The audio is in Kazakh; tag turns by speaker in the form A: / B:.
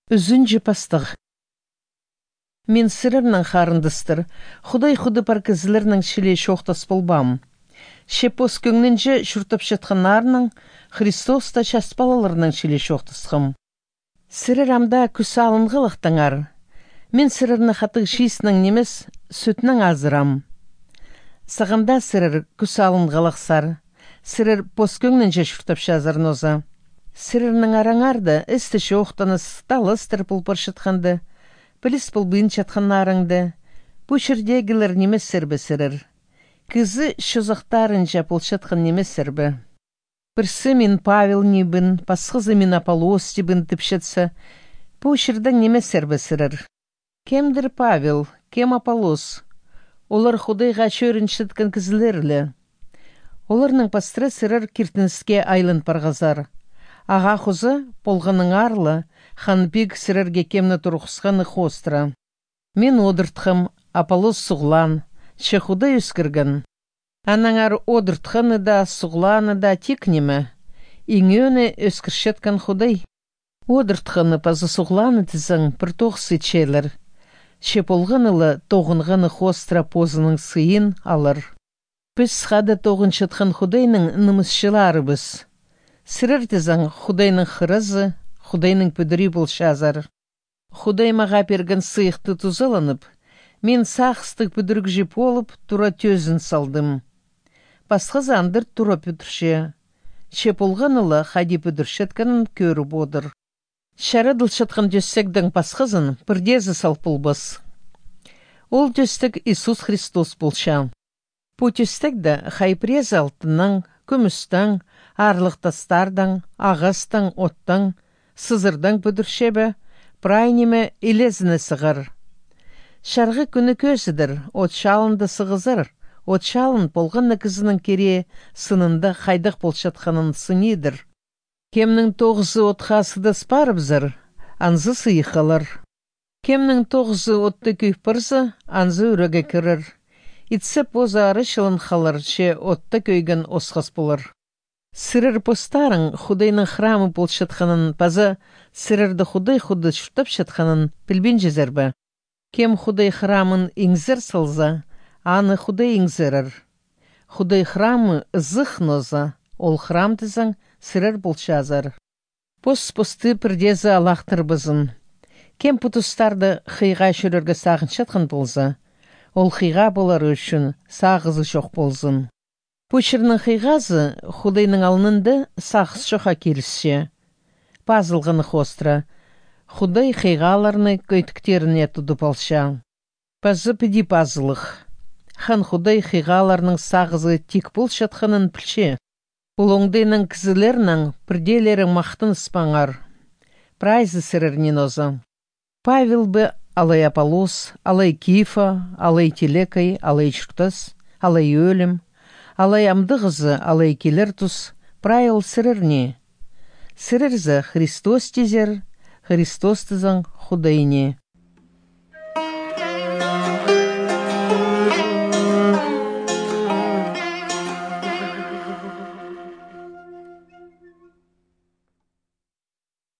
A: Үзүнче пастық. Мен сырырның харындыстыр, Худай худы паркызылырның шіле шоқтас болбам. Шепос көңнінже шүртіп шытқанарның, Христоста шаспалаларның шіле шоқтасқым. Сырырамда күс алынғылықтыңар. Мен сырырны хатық шиісінің немес, сүтінің азырам. Сағымда сырыр күс алынғылықсар, сырыр пос көңнінже шүртіп шазырноза. Сырырның араңарды істі шоқтаныс талыстыр пұлпыр шытқанды, біліс бұлбын чатқанарыңды, бұ шырдегілер немес сірбі сырыр. Кізі шызықтарынша пұл шытқан немес сірбі. Бірсі мен Павел небін, пасқызы мен Аполлос дебін тіпшетсі, бұ шырдан немес сірбі сырыр. Кемдір Павел, кем Аполлос? Олар Худайға шөрін шыткан кізілерлі. Оларның пастыры сырыр кертініске айлын парғазар. Аға құзы болғының арлы, ханбек сірерге кемні тұрғысқаны қостыра. Мен одыртқым, Аполлос сұғлан, шехуда өскіргін. Анаңар одыртқаны да, сұғланы да текнемі. Иңөні өскіршеткін Худай. Одыртқаны пазы сұғланы тізің бір тоғысы чейлер. Шеполғынылы тоғынғаны қостыра позының сыйын алыр. Біз қады тоғын шытқын Худайның нымысшылары біз. Сырыр тізің Худайның қырызы, Худайның пөдірі бұл шазар. Худай маға берген сыйықты тұзаланып, мен сақыстық пөдірік жеп олып, тұра төзін салдым. Басқы зандыр тұра пөдірше. Шеполғанылы қади пөдіршеткінің көріп одыр. Шәрі дылшытқын дөссекдің басқызын бірдезі салпылбыз. Ол дөстік Иисус Христос болша. Бұ төстікді хайпрез алтының, күмістің, арлықтастардың, ағыстың, оттың, сызырдың бүдіршебі, прайнеме илезіні сығыр. Шарғы күні көзідір, от шалынды сығызыр, от шалын болғанны кізінің кере сынында қайдық болшатқанын сынидір. Кемнің тоғызы отқа сыдыс барыбзыр, анзы сыйықалыр. Кемнің тоғызы отты күйпірзі, анзы үріге кірір. Итсіп озары шылын қалыр, ше отты көйген осқас болыр. Сырыр постарың Худайның храмы бол шытқанын, пазы сырырды Худай худы шүртіп шытқанын білбен жезербі. Кем Худай храмын иңзір салза, аны Худай иңзірір. Худай храмы зық ноза, ол храм тізің сырыр бол шазар. Пос-посты бірдезі алақтыр бізін. Кем пұтыстарды қиға шүріргі сағын шытқын болза, ол қиға болар үшін сағызы шоқ болзын. Пөшірінің қиғазы Худайның алынынды сақыз шоқа келісше. Пазылғыны қостыра. Худай қиғаларыны көйтіктеріне тұдып алша. Пазы піді пазылық. Хан Худай қиғаларының сағызы тек бұл шатқанын пілше. Бұл оңдайның кізілерінің бірделері мақтын спаңар. Прайзы сірірнен оза. Павел бі алай Аполлос, алай Кифа, алай Телекай, алай Шүртас, алай өлім. Алай амдығызы, алай келер тұс, прайыл сырырне. Сырырзы Христос тезер, Христос тізің Худайне.